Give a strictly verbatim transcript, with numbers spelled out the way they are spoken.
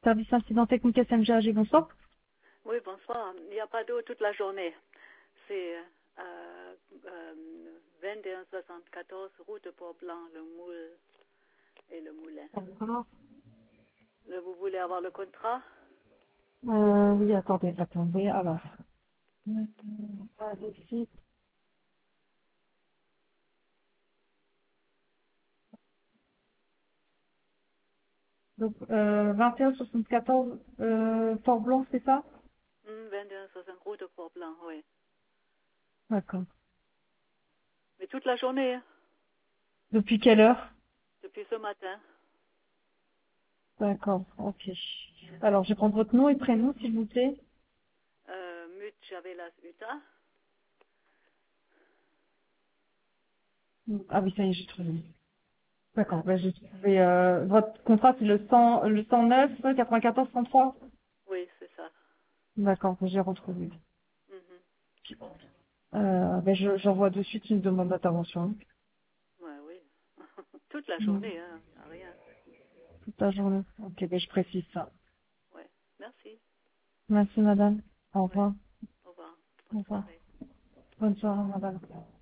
Service incident technique S M G A G, bonsoir. Oui, bonsoir. Il n'y a pas d'eau toute la journée. C'est euh, euh, vingt et un soixante-quatorze, route de Port-Blanc, le moule et le moulin. D'accord. Le- Vous voulez avoir le contrat? Euh, oui, attendez, attendez, alors. Euh, pas de suite. Donc, euh, vingt et un soixante-quatorze, euh, Port Blanc, c'est ça? Hmm, vingt et un soixante, route de Port-Blanc, oui. D'accord. Mais toute la journée, hein, Depuis quelle heure? depuis ce matin. D'accord, ok. Alors, je vais prendre votre nom et prénom, s'il vous plaît. Euh, Mut Javelas Uta. Ah oui, ça y est, j'ai trouvé. D'accord, ben, j'ai trouvé, euh, votre contrat, c'est le cent, le cent neuf, quatre-vingt-quatorze, cent trois. Oui, c'est ça. D'accord, j'ai retrouvé. Mhm. Euh, ben, je, j'envoie de suite une demande d'intervention. Ouais, oui. Toute la Mm. journée, hein, rien. Toute la journée. Ok, ben, je précise ça. Ouais. Merci. Merci, madame. Au Ouais. revoir. Au revoir. Au Bonne revoir. soirée. Bonne soirée, madame.